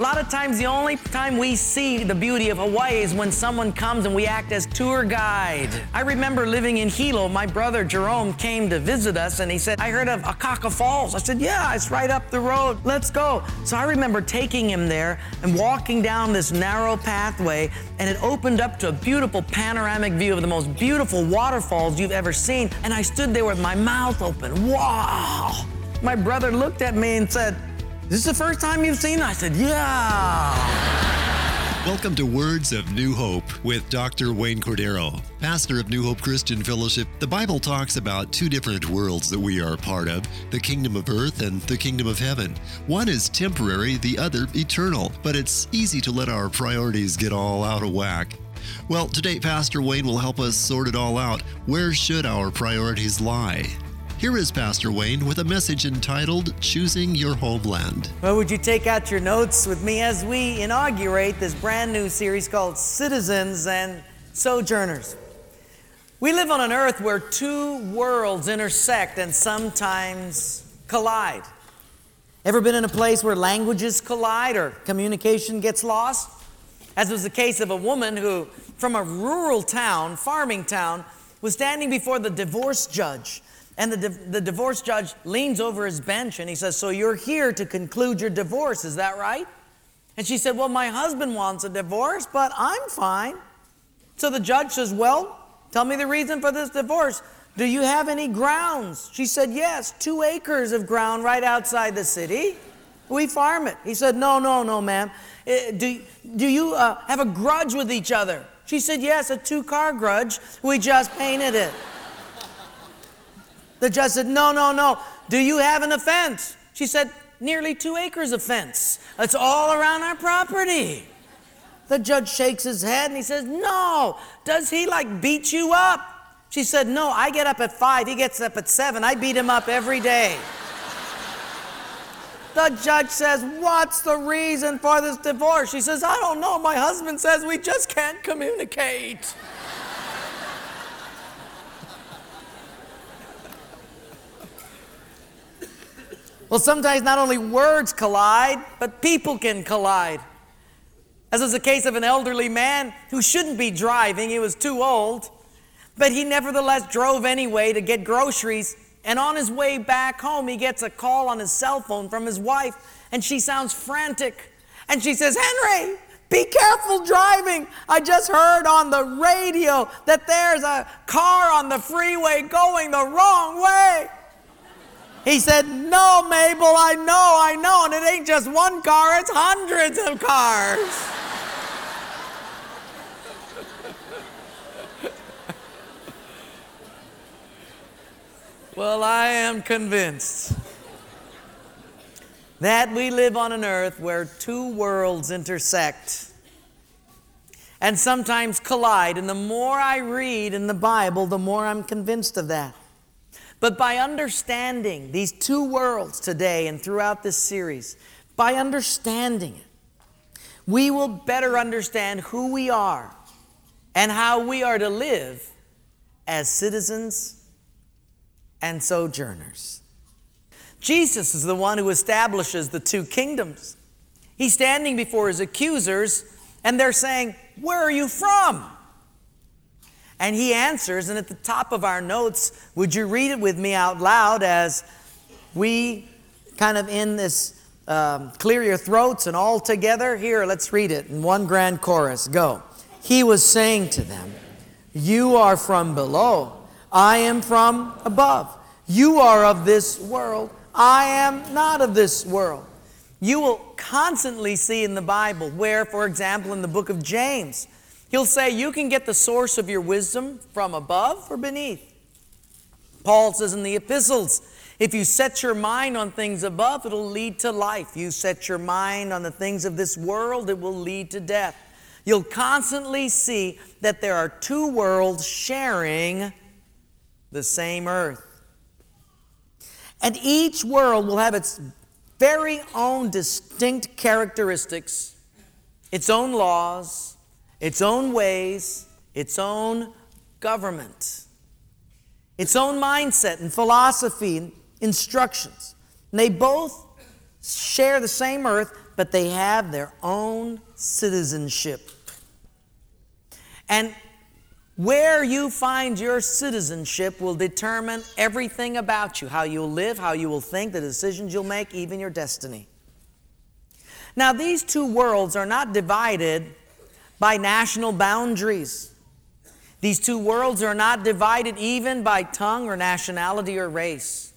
A lot of times the only time we see the beauty of Hawaii is when someone comes and we act as tour guide. I remember living in Hilo. My brother Jerome came to visit us and he said, I heard of Akaka Falls. I said, yeah, it's right up the road. Let's go. So I remember taking him there and walking down this narrow pathway, and it opened up to a beautiful panoramic view of the most beautiful waterfalls you've ever seen. And I stood there with my mouth open. Wow. My brother looked at me and said, this is the first time you've seen it? I said, yeah. Welcome to Words of New Hope with Dr. Wayne Cordero, pastor of New Hope Christian Fellowship. The Bible talks about two different worlds that we are a part of, the kingdom of earth and the kingdom of heaven. One is temporary, the other eternal, but it's easy to let our priorities get all out of whack. Well, today Pastor Wayne will help us sort it all out. Where should our priorities lie? Here is Pastor Wayne with a message entitled, Choosing Your Homeland. Well, would you take out your notes with me as we inaugurate this brand new series called Citizens and Sojourners. We live on an earth where two worlds intersect and sometimes collide. Ever been in a place where languages collide or communication gets lost? As was the case of a woman who, from a rural town, farming town, was standing before the divorce judge. And the divorce judge leans over his bench and he says, so you're here to conclude your divorce, is that right? And she said, well, my husband wants a divorce, but I'm fine. So the judge says, well, tell me the reason for this divorce. Do you have any grounds? She said, yes, 2 acres of ground right outside the city. We farm it. He said, no, ma'am. Do you have a grudge with each other? She said, yes, a 2-car grudge. We just painted it. The judge said, no. Do you have an offense? She said, nearly 2 acres of fence. It's all around our property. The judge shakes his head and he says, no. Does he beat you up? She said, no, I get up at 5. He gets up at 7. I beat him up every day. The judge says, what's the reason for this divorce? She says, I don't know. My husband says we just can't communicate. Well, sometimes not only words collide, but people can collide. As was the case of an elderly man who shouldn't be driving. He was too old. But he nevertheless drove anyway to get groceries. And on his way back home, he gets a call on his cell phone from his wife. And she sounds frantic. And she says, Henry, be careful driving. I just heard on the radio that there's a car on the freeway going the wrong way. He said, no, Mabel, I know, and it ain't just one car, it's hundreds of cars. Well, I am convinced that we live on an earth where two worlds intersect and sometimes collide, and the more I read in the Bible, the more I'm convinced of that. But by understanding these two worlds today and throughout this series, by understanding it, we will better understand who we are and how we are to live as citizens and sojourners. Jesus is the one who establishes the two kingdoms. He's standing before his accusers and they're saying, where are you from? And he answers, and at the top of our notes, would you read it with me out loud as we kind of in this clear your throats and all together? Here, let's read it in one grand chorus. Go. He was saying to them, you are from below. I am from above. You are of this world. I am not of this world. You will constantly see in the Bible where, for example, in the book of James, he'll say you can get the source of your wisdom from above or beneath. Paul says in the epistles, if you set your mind on things above, it'll lead to life. You set your mind on the things of this world, it will lead to death. You'll constantly see that there are two worlds sharing the same earth. And each world will have its very own distinct characteristics, its own laws, its own ways, its own government, its own mindset and philosophy and instructions. And they both share the same earth, but they have their own citizenship. And where you find your citizenship will determine everything about you, how you'll live, how you will think, the decisions you'll make, even your destiny. Now, these two worlds are not divided by national boundaries. These two worlds are not divided even by tongue or nationality or race.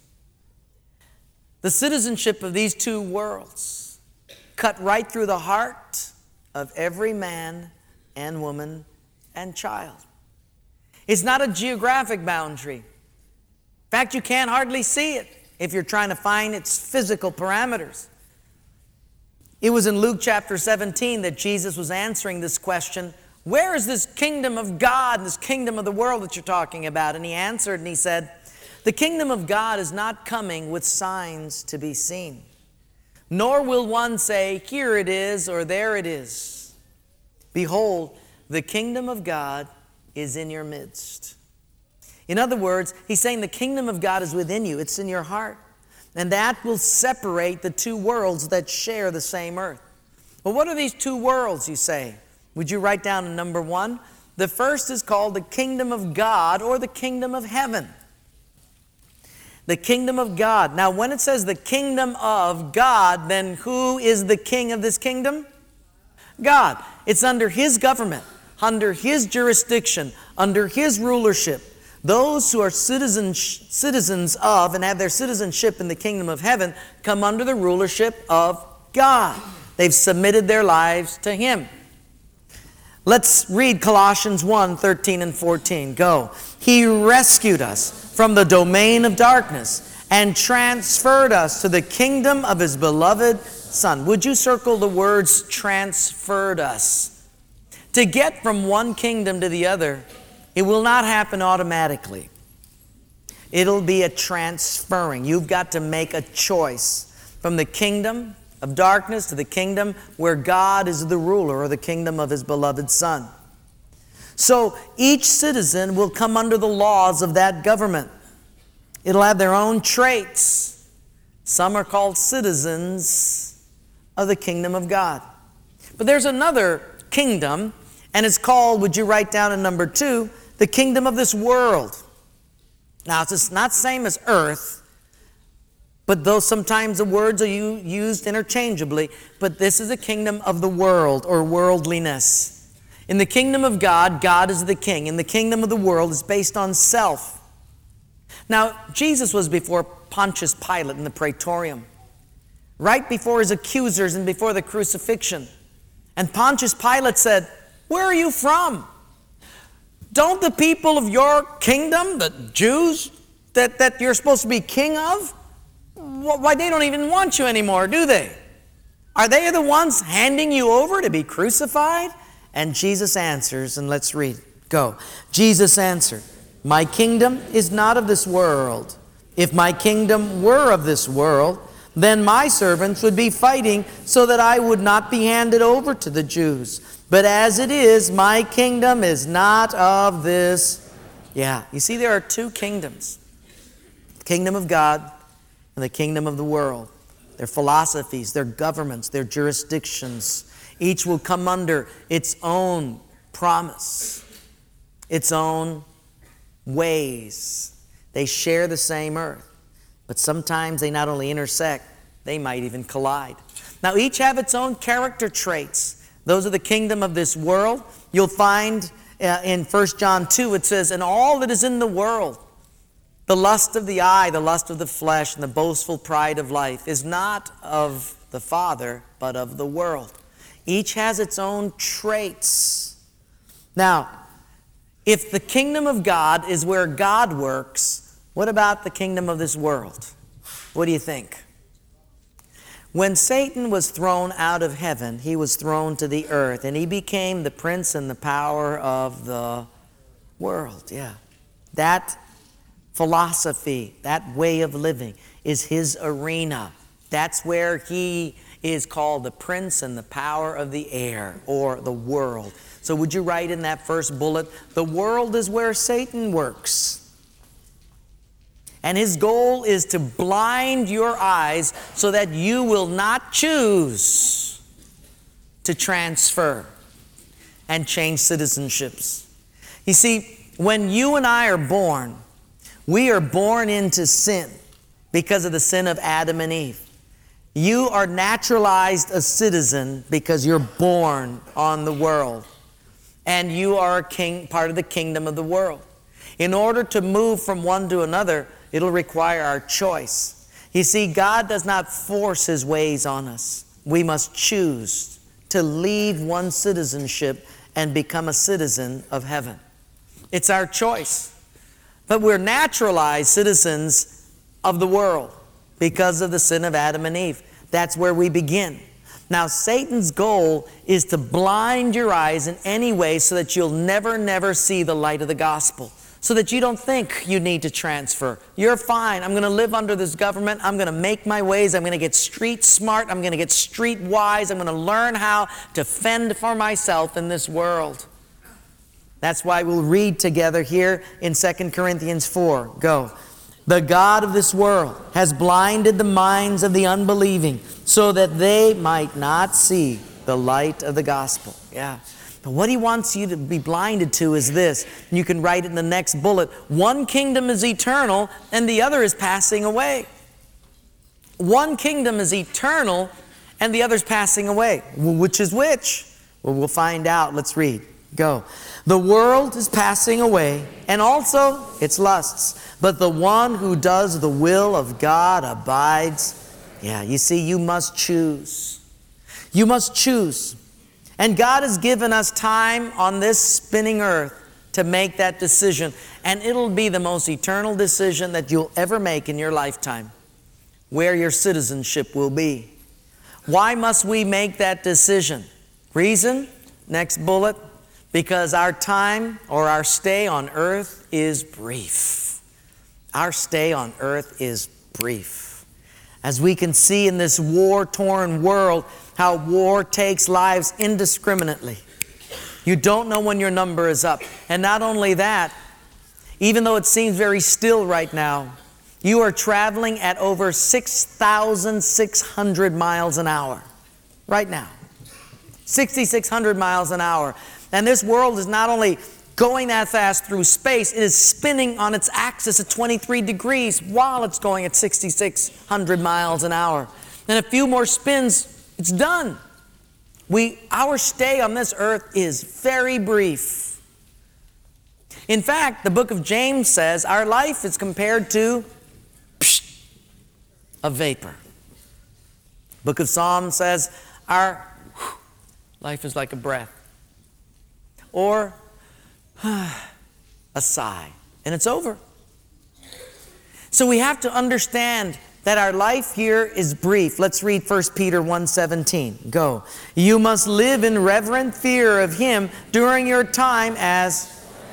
The citizenship of these two worlds cut right through the heart of every man and woman and child. It's not a geographic boundary. In fact, you can't hardly see it if you're trying to find its physical parameters. It was in Luke chapter 17 that Jesus was answering this question, where is this kingdom of God, this kingdom of the world that you're talking about? And he answered and he said, the kingdom of God is not coming with signs to be seen, nor will one say, here it is or there it is. Behold, the kingdom of God is in your midst. In other words, he's saying the kingdom of God is within you. It's in your heart. And that will separate the two worlds that share the same earth. Well, what are these two worlds, you say? Would you write down number one? The first is called the kingdom of God or the kingdom of heaven. The kingdom of God. Now, when it says the kingdom of God, then who is the king of this kingdom? God. It's under His government, under His jurisdiction, under His rulership. Those who are citizens of and have their citizenship in the kingdom of heaven come under the rulership of God. They've submitted their lives to Him. Let's read Colossians 1:13 and 14. Go. He rescued us from the domain of darkness and transferred us to the kingdom of His beloved Son. Would you circle the words transferred us? To get from one kingdom to the other, it will not happen automatically. It'll be a transferring. You've got to make a choice from the kingdom of darkness to the kingdom where God is the ruler, or the kingdom of His beloved Son. So each citizen will come under the laws of that government. It'll have their own traits. Some are called citizens of the kingdom of God. But there's another kingdom, and it's called, would you write down in number 2, the kingdom of this world. Now, it's not the same as earth, but though sometimes the words are used interchangeably, but this is the kingdom of the world, or worldliness. In the kingdom of God, God is the king. In the kingdom of the world, it's based on self. Now, Jesus was before Pontius Pilate in the Praetorium, right before his accusers and before the crucifixion. And Pontius Pilate said, where are you from? Don't the people of your kingdom, the Jews, that you're supposed to be king of, why, they don't even want you anymore, do they? Are they the ones handing you over to be crucified? And Jesus answers, and let's read. Go. Jesus answered, my kingdom is not of this world. If my kingdom were of this world, then my servants would be fighting so that I would not be handed over to the Jews. But as it is, my kingdom is not of this. Yeah, you see, there are two kingdoms. The kingdom of God and the kingdom of the world. Their philosophies, their governments, their jurisdictions. Each will come under its own promise, its own ways. They share the same earth, but sometimes they not only intersect, they might even collide. Now, each have its own character traits. Those are the kingdom of this world. You'll find in 1 John 2, it says, and all that is in the world, the lust of the eye, the lust of the flesh, and the boastful pride of life is not of the Father, but of the world. Each has its own traits. Now, if the kingdom of God is where God works, what about the kingdom of this world? What do you think? When Satan was thrown out of heaven, he was thrown to the earth, and he became the prince and the power of the world. Yeah. That philosophy, that way of living is his arena. That's where he is called the prince and the power of the air, or the world. So would you write in that first bullet, the world is where Satan works. And his goal is to blind your eyes so that you will not choose. to transfer and change citizenships. You see, when you and I are born, we are born into sin because of the sin of Adam and Eve. You are naturalized a citizen because you're born on the world. And you are a king, part of the kingdom of the world. In order to move from one to another, it'll require our choice. You see, God does not force His ways on us. We must choose to leave one citizenship and become a citizen of heaven. It's our choice. But we're naturalized citizens of the world because of the sin of Adam and Eve. That's where we begin. Now, Satan's goal is to blind your eyes in any way so that you'll never see the light of the gospel, so that you don't think you need to transfer. You're fine. I'm going to live under this government. I'm going to make my ways. I'm going to get street smart. I'm going to get street wise. I'm going to learn how to fend for myself in this world. That's why we'll read together here in 2 Corinthians 4. Go. The God of this world has blinded the minds of the unbelieving so that they might not see the light of the gospel. Yeah. But what He wants you to be blinded to is this. You can write it in the next bullet. One kingdom is eternal and the other is passing away. One kingdom is eternal and the other is passing away. Well, which is which? Well, we'll find out. Let's read. Go. The world is passing away, and also its lusts. But the one who does the will of God abides. Yeah, you see, you must choose. You must choose. And God has given us time on this spinning earth to make that decision. And it'll be the most eternal decision that you'll ever make in your lifetime, where your citizenship will be. Why must we make that decision? Reason? Next bullet. Because our time or our stay on earth is brief. Our stay on earth is brief. As we can see in this war-torn world, how war takes lives indiscriminately. You don't know when your number is up. And not only that, even though it seems very still right now, you are traveling at over 6,600 miles an hour. Right now. 6,600 miles an hour. And this world is not only going that fast through space, it is spinning on its axis at 23 degrees while it's going at 6,600 miles an hour. And a few more spins, it's done. Our stay on this earth is very brief. In fact, the book of James says our life is compared to a vapor. The book of Psalms says our life is like a breath. Or a sigh, and it's over. So we have to understand that our life here is brief. Let's read 1 Peter 1:17. Go. You must live in reverent fear of Him during your time as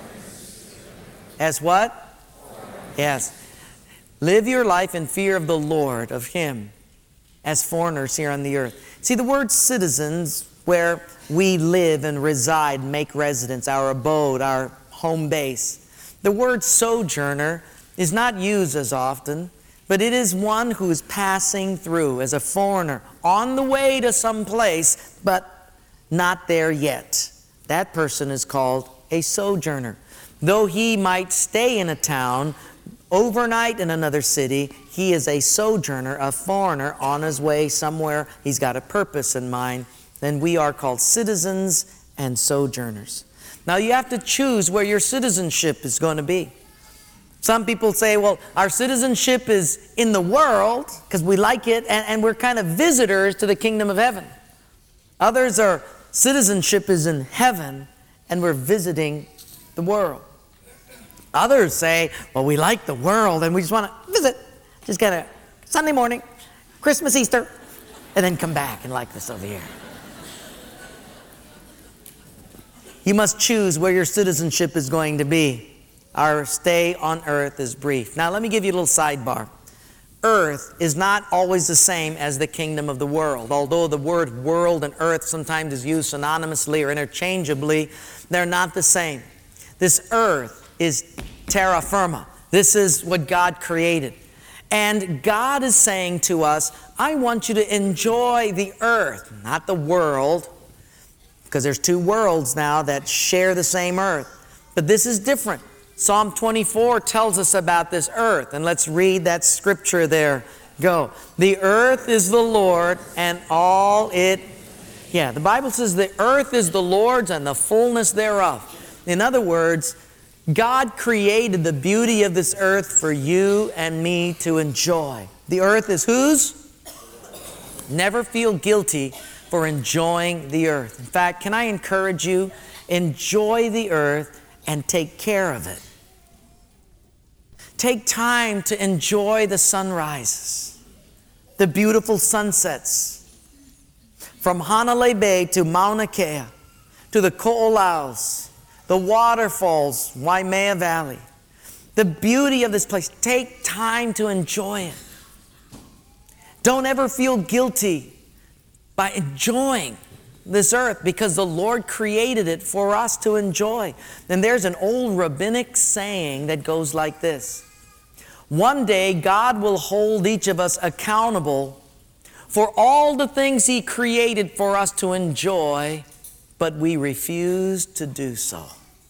what? Yes. Live your life in fear of the Lord, of Him, as foreigners here on the earth. See, the word citizens, where we live and reside, make residence, our abode, our home base. The word sojourner is not used as often, but it is one who is passing through as a foreigner, on the way to some place, but not there yet. That person is called a sojourner. Though he might stay in a town, overnight in another city, he is a sojourner, a foreigner on his way somewhere. He's got a purpose in mind. Then we are called citizens and sojourners. Now you have to choose where your citizenship is going to be. Some people say, well, our citizenship is in the world because we like it and we're kind of visitors to the kingdom of heaven. Others are citizenship is in heaven and we're visiting the world. Others say, well, we like the world and we just want to visit. Just get a Sunday morning, Christmas, Easter, and then come back and like this over here. You must choose where your citizenship is going to be. Our stay on earth is brief. Now, let me give you a little sidebar. Earth is not always the same as the kingdom of the world. Although the word world and earth sometimes is used synonymously or interchangeably, they're not the same. This earth is terra firma. This is what God created. And God is saying to us, I want you to enjoy the earth, not the world, because there's two worlds now that share the same earth. But this is different. Psalm 24 tells us about this earth. And let's read that scripture there. Go. The earth is the Lord and all it... Yeah, the Bible says the earth is the Lord's and the fullness thereof. In other words, God created the beauty of this earth for you and me to enjoy. The earth is whose? Never feel guilty for enjoying the earth. In fact, can I encourage you? Enjoy the earth and take care of it. Take time to enjoy the sunrises, the beautiful sunsets, from Hanalei Bay to Mauna Kea, to the Ko'olaus, the waterfalls, Waimea Valley. The beauty of this place. Take time to enjoy it. Don't ever feel guilty by enjoying this earth, because the Lord created it for us to enjoy. And there's an old rabbinic saying that goes like this: one day God will hold each of us accountable for all the things He created for us to enjoy, but we refuse to do so.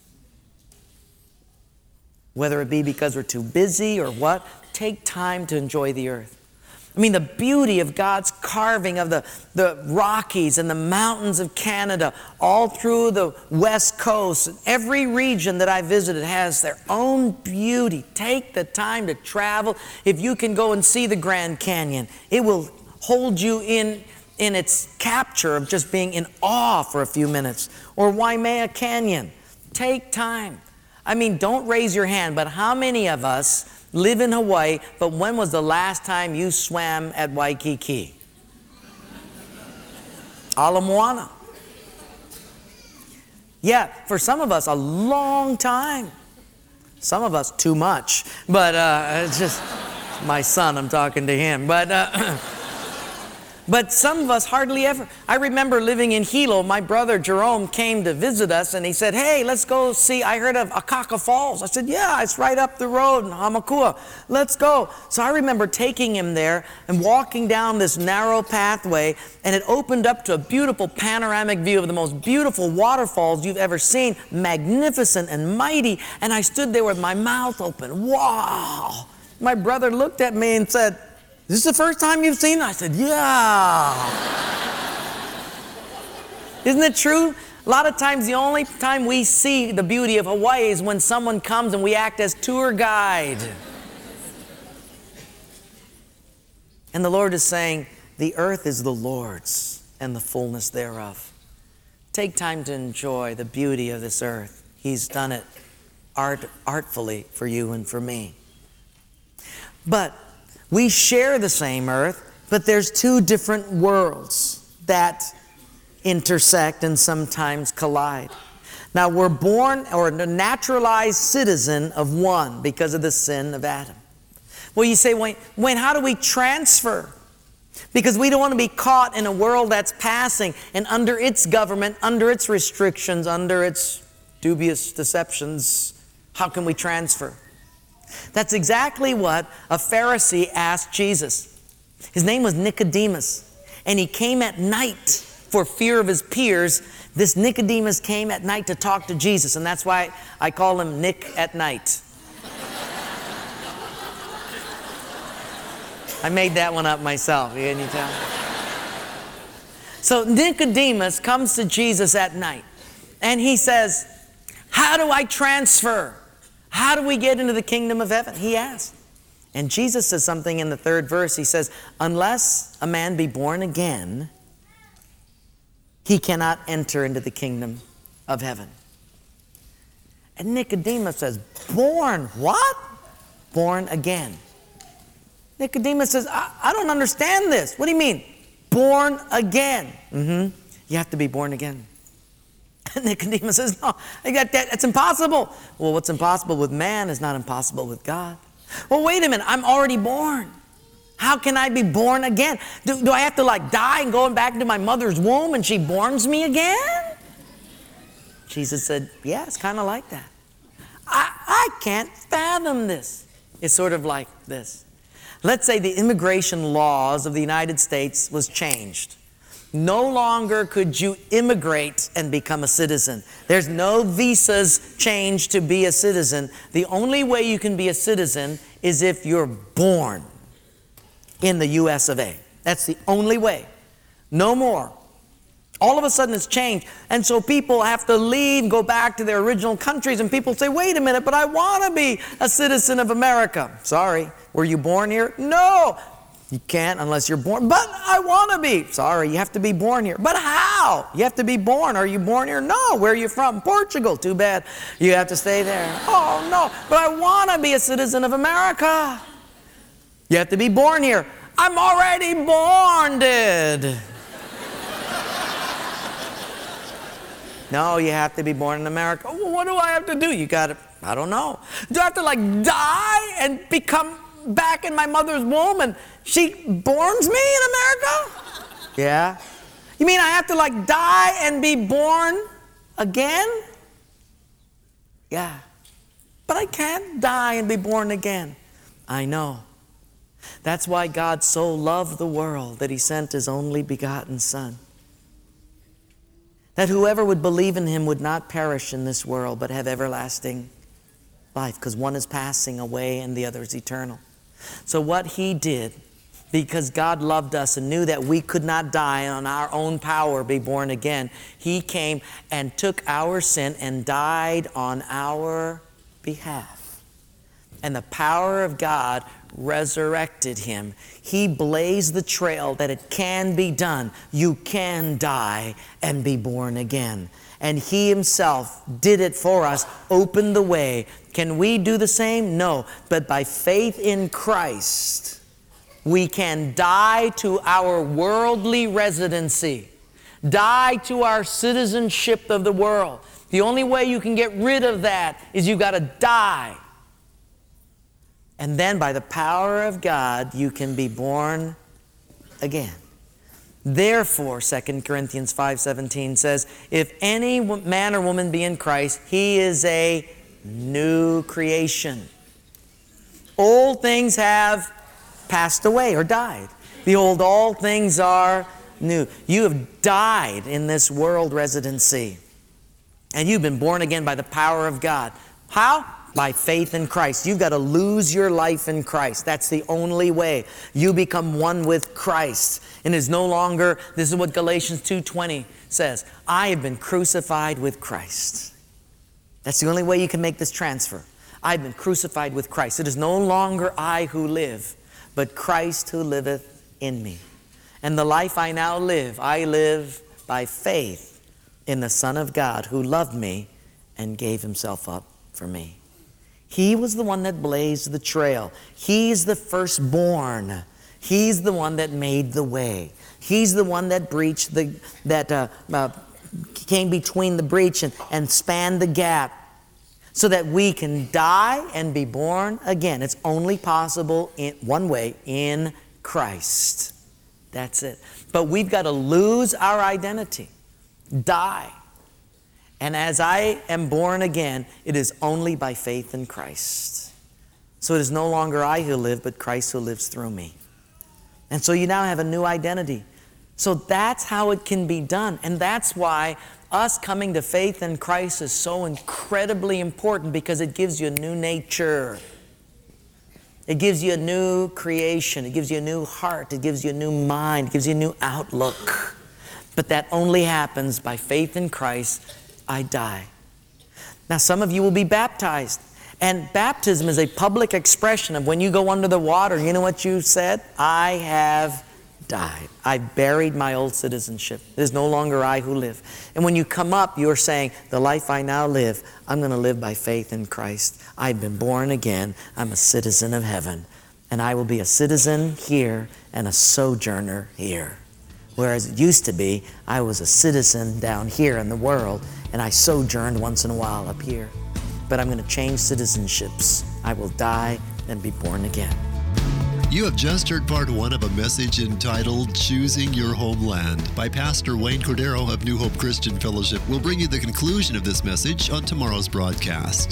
Whether it be because we're too busy or what, take time to enjoy the earth. I mean, the beauty of God's carving of the Rockies and the mountains of Canada, all through the West Coast. Every region that I visited has their own beauty. Take the time to travel. If you can go and see the Grand Canyon, it will hold you in its capture of just being in awe for a few minutes. Or Waimea Canyon. Take time. I mean, don't raise your hand, but how many of us live in Hawaii, but when was the last time you swam at Waikiki? Ala Moana. Yeah, for some of us, a long time. Some of us, too much. But it's just my son, I'm talking to him. But some of us hardly ever. I remember living in Hilo. My brother Jerome came to visit us, and he said, hey, let's go see. I heard of Akaka Falls. I said, yeah, it's right up the road in Hamakua. Let's go. So I remember taking him there and walking down this narrow pathway, and it opened up to a beautiful panoramic view of the most beautiful waterfalls you've ever seen, magnificent and mighty. And I stood there with my mouth open. Wow. My brother looked at me and said, is this the first time you've seen it? I said, yeah. Isn't it true? A lot of times the only time we see the beauty of Hawaii is when someone comes and we act as tour guide. And the Lord is saying, the earth is the Lord's and the fullness thereof. Take time to enjoy the beauty of this earth. He's done it artfully for you and for me. But we share the same earth, but there's two different worlds that intersect and sometimes collide. Now, we're born or a naturalized citizen of one because of the sin of Adam. Well, you say, Wayne, how do we transfer? Because we don't want to be caught in a world that's passing and under its government, under its restrictions, under its dubious deceptions. How can we transfer? That's exactly what a Pharisee asked Jesus. His name was Nicodemus, and he came at night for fear of his peers. This Nicodemus came at night to talk to Jesus, and that's why I call him Nick at night. I made that one up myself. Can you tell? So Nicodemus comes to Jesus at night, and he says, how do I transfer? How do we get into the kingdom of heaven? He asked. And Jesus says something in the 3rd verse. He says, unless a man be born again, he cannot enter into the kingdom of heaven. And Nicodemus says, born what? Born again. Nicodemus says, I don't understand this. What do you mean? Born again. You have to be born again. Nicodemus says, no, that's impossible. Well, what's impossible with man is not impossible with God. Well, wait a minute, I'm already born. How can I be born again? Do I have to die and go back into my mother's womb and she borns me again? Jesus said, yeah, it's kind of like that. I can't fathom this. It's sort of like this. Let's say the immigration laws of the United States was changed. No longer could you immigrate and become a citizen. There's no visas change to be a citizen. The only way you can be a citizen is if you're born in the U.S. of A. That's the only way. No more. All of a sudden it's changed. And so people have to leave, go back to their original countries, and people say, wait a minute, but I want to be a citizen of America. Sorry, were you born here? No. You can't unless you're born. But I want to be. Sorry, you have to be born here. But how? You have to be born. Are you born here? No. Where are you from? Portugal. Too bad. You have to stay there. Oh, no. But I want to be a citizen of America. You have to be born here. I'm already born, dude. No, you have to be born in America. Well, what do I have to do? You got to, I don't know. Do I have to die and become back in my mother's womb and she borns me in America? Yeah. You mean I have to die and be born again? Yeah. But I can't die and be born again. I know. That's why God so loved the world that He sent His only begotten Son, that whoever would believe in Him would not perish in this world but have everlasting life, because one is passing away and the other is eternal. So what He did, because God loved us and knew that we could not die and on our own power be born again, He came and took our sin and died on our behalf. And the power of God resurrected Him. He blazed the trail that it can be done. You can die and be born again. And He Himself did it for us, opened the way. Can we do the same? No. But by faith in Christ, we can die to our worldly residency, die to our citizenship of the world. The only way you can get rid of that is you've got to die. And then by the power of God, you can be born again. Therefore, 2 Corinthians 5:17 says, if any man or woman be in Christ, he is a new creation. Old things have passed away or died. Behold, all things are new. You have died in this world residency. And you've been born again by the power of God. How? By faith in Christ. You've got to lose your life in Christ. That's the only way. You become one with Christ. And is no longer, this is what Galatians 2:20 says, I have been crucified with Christ. That's the only way you can make this transfer. I've been crucified with Christ. It is no longer I who live, but Christ who liveth in me. And the life I now live, I live by faith in the Son of God who loved me and gave Himself up for me. He was the one that blazed the trail. He's the firstborn. He's the one that made the way. He's the one that breached came between the breach and spanned the gap so that we can die and be born again. It's only possible in one way, in Christ. That's it. But we've got to lose our identity, die. And as I am born again, it is only by faith in Christ. So it is no longer I who live, but Christ who lives through me. And so you now have a new identity. So that's how it can be done. And that's why us coming to faith in Christ is so incredibly important, because it gives you a new nature. It gives you a new creation. It gives you a new heart. It gives you a new mind. It gives you a new outlook. But that only happens by faith in Christ. I die. Now, some of you will be baptized. And baptism is a public expression of when you go under the water. You know what you said? I have died. I buried my old citizenship. It is no longer I who live. And when you come up, you're saying, the life I now live, I'm going to live by faith in Christ. I've been born again. I'm a citizen of heaven. And I will be a citizen here and a sojourner here. Whereas it used to be, I was a citizen down here in the world, and I sojourned once in a while up here. But I'm going to change citizenships. I will die and be born again. You have just heard part one of a message entitled Choosing Your Homeland by Pastor Wayne Cordero of New Hope Christian Fellowship. We'll bring you the conclusion of this message on tomorrow's broadcast.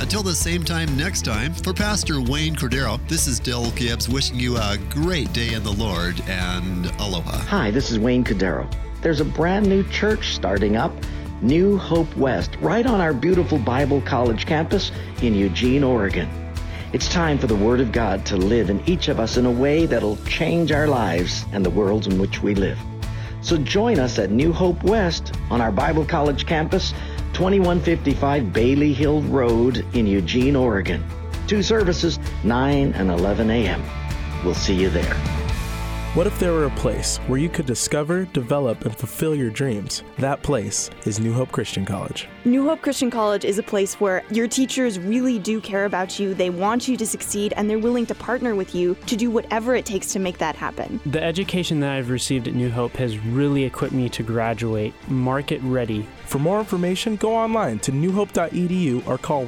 Until the same time next time, for Pastor Wayne Cordero, this is Del Gibbs wishing you a great day in the Lord, and aloha. Hi, this is Wayne Cordero. There's a brand new church starting up, New Hope West, right on our beautiful Bible College campus in Eugene, Oregon. It's time for the Word of God to live in each of us in a way that'll change our lives and the worlds in which we live. So join us at New Hope West on our Bible College campus, 2155 Bailey Hill Road in Eugene, Oregon. 2 services, 9 and 11 a.m. We'll see you there. What if there were a place where you could discover, develop, and fulfill your dreams? That place is New Hope Christian College. New Hope Christian College is a place where your teachers really do care about you, they want you to succeed, and they're willing to partner with you to do whatever it takes to make that happen. The education that I've received at New Hope has really equipped me to graduate market ready. For more information, go online to newhope.edu or call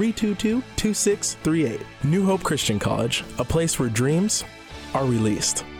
1-800-322-2638. New Hope Christian College, a place where dreams are released.